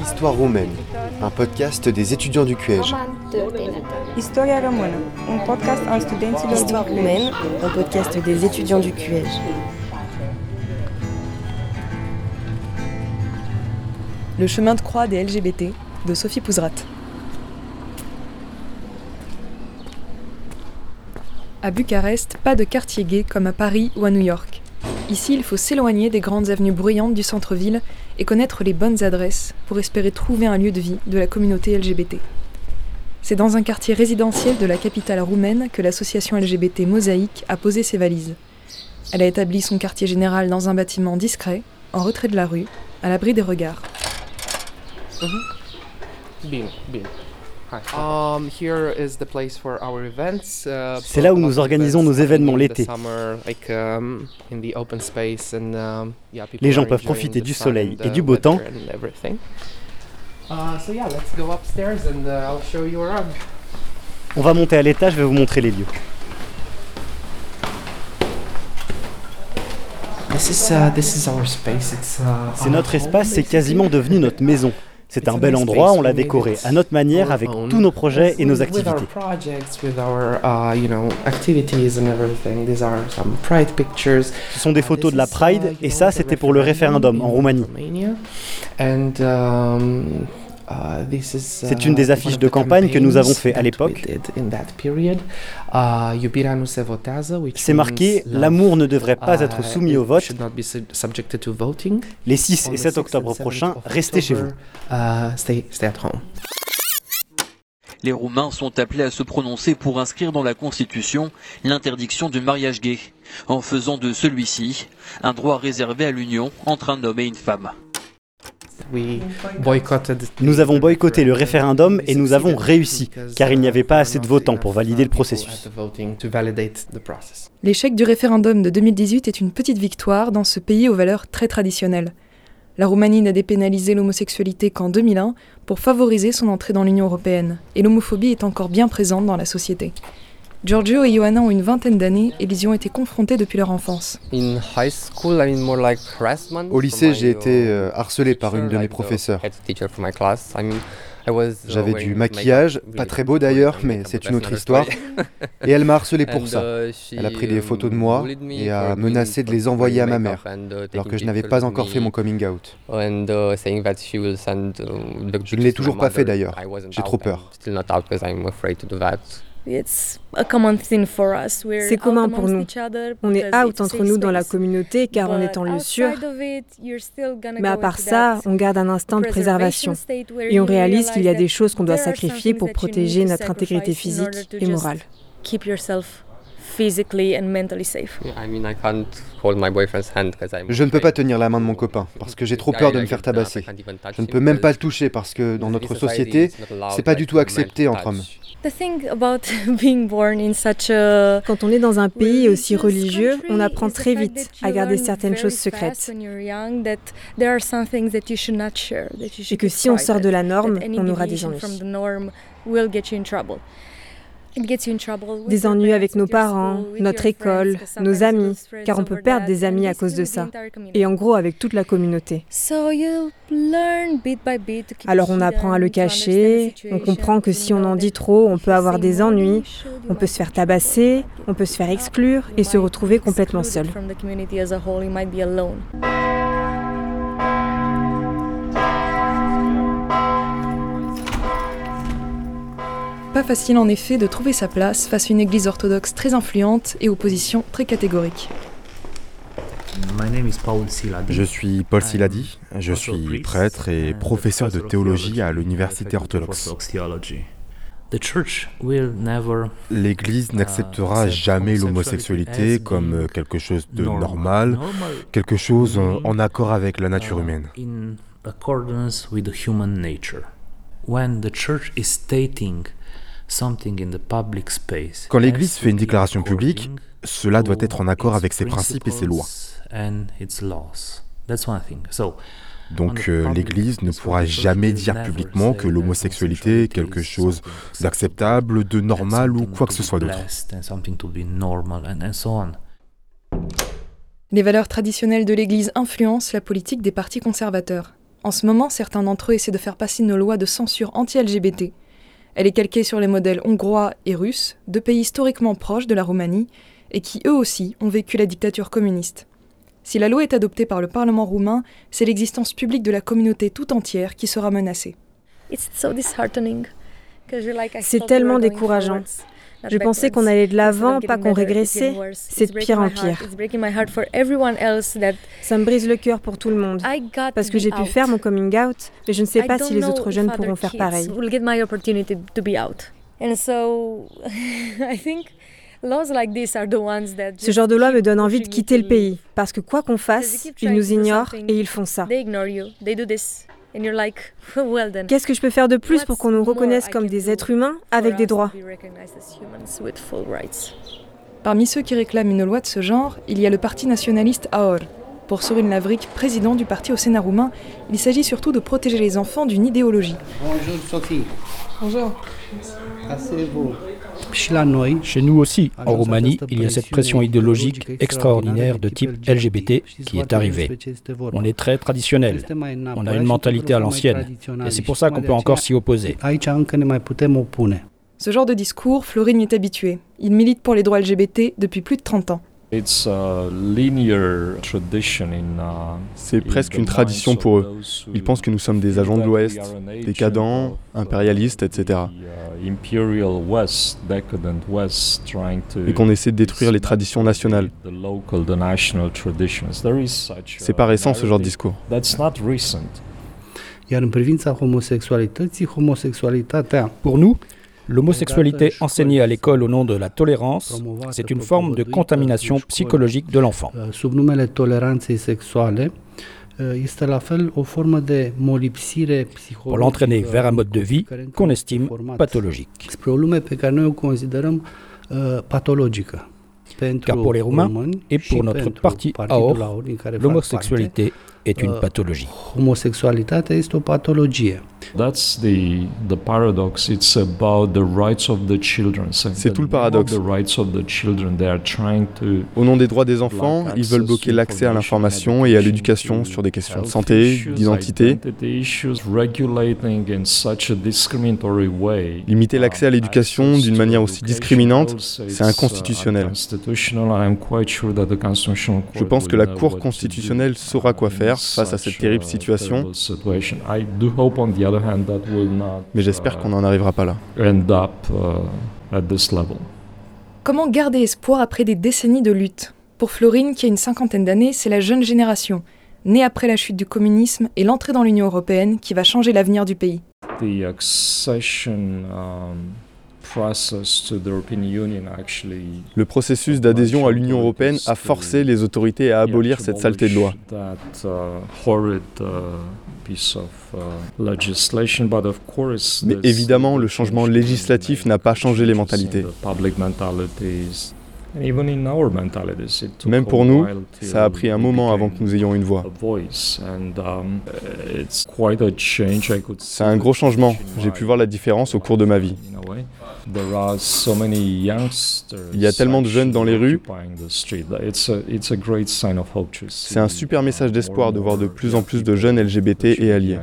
Histoire roumaine, un podcast des étudiants du QEJ. Istoria Română, un podcast al studenților Histoire din roumaine, un podcast des étudiants du QEJ. Le chemin de croix des LGBT de Sophie Pouzrat. À Bucarest, pas de quartier gay comme à Paris ou à New York. Ici, il faut s'éloigner des grandes avenues bruyantes du centre-ville et connaître les bonnes adresses pour espérer trouver un lieu de vie de la communauté LGBT. C'est dans un quartier résidentiel de la capitale roumaine que l'association LGBT Mosaïque a posé ses valises. Elle a établi son quartier général dans un bâtiment discret, en retrait de la rue, à l'abri des regards. C'est là où nous organisons nos événements l'été. Les gens peuvent profiter du soleil et du beau temps. On va monter à l'étage, je vais vous montrer les lieux. C'est notre espace, c'est quasiment devenu notre maison. C'est un bel endroit, on l'a décoré à notre manière avec tous nos projets et nos activités. Ce sont des photos de la Pride et ça c'était pour le référendum en Roumanie. C'est une des affiches de campagne que nous avons fait à l'époque. C'est marqué « L'amour ne devrait pas être soumis au vote ». Les 6 et 7 octobre prochains, restez chez vous. Les Roumains sont appelés à se prononcer pour inscrire dans la Constitution l'interdiction du mariage gay, en faisant de celui-ci un droit réservé à l'union entre un homme et une femme. Nous avons boycotté le référendum et nous avons réussi, car il n'y avait pas assez de votants pour valider le processus. L'échec du référendum de 2018 est une petite victoire dans ce pays aux valeurs très traditionnelles. La Roumanie n'a dépénalisé l'homosexualité qu'en 2001 pour favoriser son entrée dans l'Union européenne, et l'homophobie est encore bien présente dans la société. Giorgio et Ioana ont une vingtaine d'années et ils y ont été confrontés depuis leur enfance. Au lycée, j'ai été harcelé par une de mes professeurs. J'avais du maquillage, pas très beau d'ailleurs, mais c'est une autre histoire. Et elle m'a harcelé pour ça. Elle a pris des photos de moi et a menacé de les envoyer à ma mère, alors que je n'avais pas encore fait mon coming out. Je ne l'ai toujours pas fait d'ailleurs, j'ai trop peur. C'est commun pour nous. On est out entre nous dans la communauté car on est en lieu sûr. Mais à part ça, on garde un instinct de préservation. Et on réalise qu'il y a des choses qu'on doit sacrifier pour protéger notre intégrité physique et morale. Je ne peux pas tenir la main de mon copain parce que j'ai trop peur de me faire tabasser. Je ne peux même pas le toucher parce que dans notre société, c'est pas du tout accepté entre hommes. Quand on est dans un pays aussi religieux, on apprend très vite à garder certaines choses secrètes. Et que si on sort de la norme, on aura des ennuis. Des ennuis avec nos parents, notre école, nos amis, car on peut perdre des amis à cause de ça. Et en gros avec toute la communauté. Alors on apprend à le cacher, on comprend que si on en dit trop, on peut avoir des ennuis, on peut se faire tabasser, on peut se faire exclure et se retrouver complètement seul. Pas facile en effet de trouver sa place face à une église orthodoxe très influente et aux positions très catégoriques. Je suis Paul Siladi, je suis prêtre et professeur de théologie à l'université orthodoxe. L'Église n'acceptera jamais l'homosexualité comme quelque chose de normal, quelque chose en accord avec la nature humaine. Quand l'Église fait une déclaration publique, cela doit être en accord avec ses principes et ses lois. Donc l'Église ne pourra jamais dire publiquement que l'homosexualité est quelque chose d'acceptable, de normal ou quoi que ce soit d'autre. Les valeurs traditionnelles de l'Église influencent la politique des partis conservateurs. En ce moment, certains d'entre eux essaient de faire passer une loi de censure anti-LGBT. Elle est calquée sur les modèles hongrois et russes, deux pays historiquement proches de la Roumanie, et qui eux aussi ont vécu la dictature communiste. Si la loi est adoptée par le Parlement roumain, c'est l'existence publique de la communauté tout entière qui sera menacée. C'est tellement décourageant. Je pensais qu'on allait de l'avant, pas qu'on régressait. C'est de pire en pire. Ça me brise le cœur pour tout le monde. Parce que j'ai pu faire mon coming out, mais je ne sais pas si les autres jeunes pourront faire pareil. Ce genre de loi me donne envie de quitter le pays, parce que quoi qu'on fasse, ils nous ignorent et ils font ça. Qu'est-ce que je peux faire de plus pour qu'on nous reconnaisse comme des êtres humains avec des droits ? Parmi ceux qui réclament une loi de ce genre, il y a le parti nationaliste AOR. Pour Sorin Lavric, président du parti au Sénat roumain, il s'agit surtout de protéger les enfants d'une idéologie. Bonjour Sophie. Bonjour. Asseyez-vous. Chez nous aussi, en Roumanie, il y a cette pression idéologique extraordinaire de type LGBT qui est arrivée. On est très traditionnel, on a une mentalité à l'ancienne, et c'est pour ça qu'on peut encore s'y opposer. Ce genre de discours, Florin y est habitué. Il milite pour les droits LGBT depuis plus de 30 ans. C'est presque une tradition pour eux. Ils pensent que nous sommes des agents de l'Ouest, décadents, impérialistes, etc. Et qu'on essaie de détruire les traditions nationales. C'est pas récent ce genre de discours. Pour nous, l'homosexualité enseignée à l'école au nom de la tolérance, c'est une forme de contamination psychologique de l'enfant. Pour l'entraîner vers un mode de vie qu'on estime pathologique. Car pour les Roumains et pour notre parti AOR, l'homosexualité est une pathologie. C'est tout le paradoxe. Au nom des droits des enfants, ils veulent bloquer l'accès à l'information et à l'éducation sur des questions de santé, d'identité. Limiter l'accès à l'éducation d'une manière aussi discriminante, c'est inconstitutionnel. Je pense que la Cour constitutionnelle saura quoi faire face à cette terrible situation, mais j'espère qu'on n'en arrivera pas là. Comment garder espoir après des décennies de lutte ? Pour Florin, qui a une 50aine d'années, c'est la jeune génération, née après la chute du communisme et l'entrée dans l'Union européenne, qui va changer l'avenir du pays. Le processus d'adhésion à l'Union européenne a forcé les autorités à abolir cette saleté de loi. Mais évidemment, le changement législatif n'a pas changé les mentalités. Même pour nous, ça a pris un moment avant que nous ayons une voix. C'est un gros changement. J'ai pu voir la différence au cours de ma vie. Il y a tellement de jeunes dans les rues. C'est un super message d'espoir de voir de plus en plus de jeunes LGBT et alliés.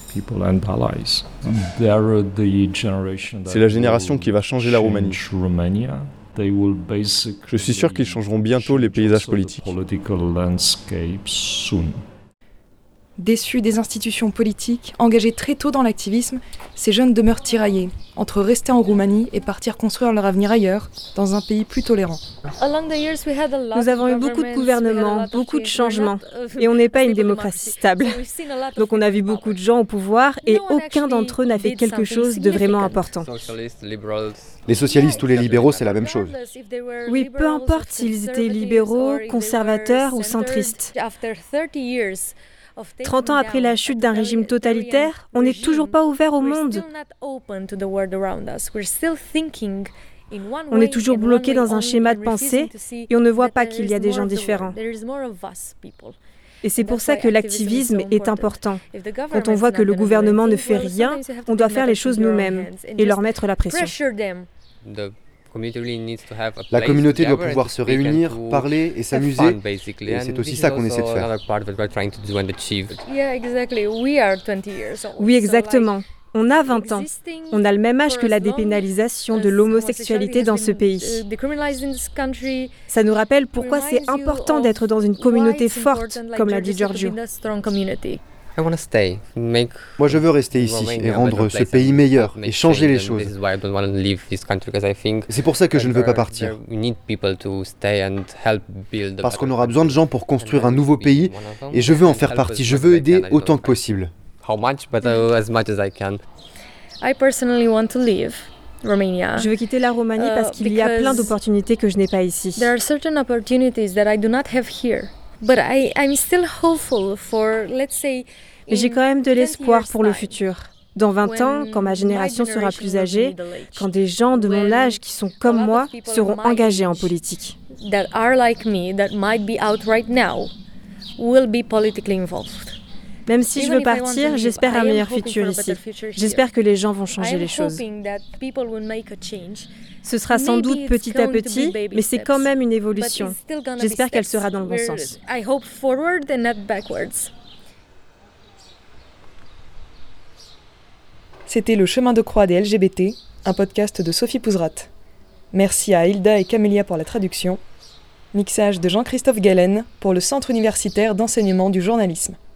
C'est la génération qui va changer la Roumanie. Je suis sûr qu'ils changeront bientôt les paysages politiques. Déçus des institutions politiques, engagés très tôt dans l'activisme, ces jeunes demeurent tiraillés, entre rester en Roumanie et partir construire leur avenir ailleurs, dans un pays plus tolérant. Nous avons eu beaucoup de gouvernements, beaucoup de changements, et on n'est pas une démocratie stable. Donc on a vu beaucoup de gens au pouvoir, et aucun d'entre eux n'a fait quelque chose de vraiment important. Les socialistes ou les libéraux, c'est la même chose. Oui, peu importe s'ils étaient libéraux, conservateurs ou centristes. 30 ans après la chute d'un régime totalitaire, on n'est toujours pas ouvert au monde. On est toujours bloqué dans un schéma de pensée et on ne voit pas qu'il y a des gens différents. Et c'est pour ça que l'activisme est important. Quand on voit que le gouvernement ne fait rien, on doit faire les choses nous-mêmes et leur mettre la pression. La communauté doit pouvoir se réunir, parler et s'amuser, et c'est aussi ça qu'on essaie de faire. Oui, exactement. On a 20 ans. On a le même âge que la dépénalisation de l'homosexualité dans ce pays. Ça nous rappelle pourquoi c'est important d'être dans une communauté forte, comme l'a dit Giorgio. Moi, je veux rester ici et rendre ce pays meilleur et changer les choses. C'est pour ça que je ne veux pas partir. Parce qu'on aura besoin de gens pour construire un nouveau pays et je veux en faire partie. Je veux aider autant que possible. Je veux quitter la Roumanie parce qu'il y a plein d'opportunités que je n'ai pas ici. Mais j'ai quand même de l'espoir pour le futur. Dans 20 ans, quand ma génération sera plus âgée, quand des gens de mon âge qui sont comme moi seront engagés en politique. Même si je veux partir, j'espère un meilleur futur ici. J'espère que les gens vont changer les choses. Ce sera sans doute petit à petit, mais c'est quand même une évolution. J'espère qu'elle sera dans le bon sens. C'était Le chemin de croix des LGBT, un podcast de Sophie Pouzrat. Merci à Hilda et Camélia pour la traduction. Mixage de Jean-Christophe Galen pour le Centre universitaire d'enseignement du journalisme.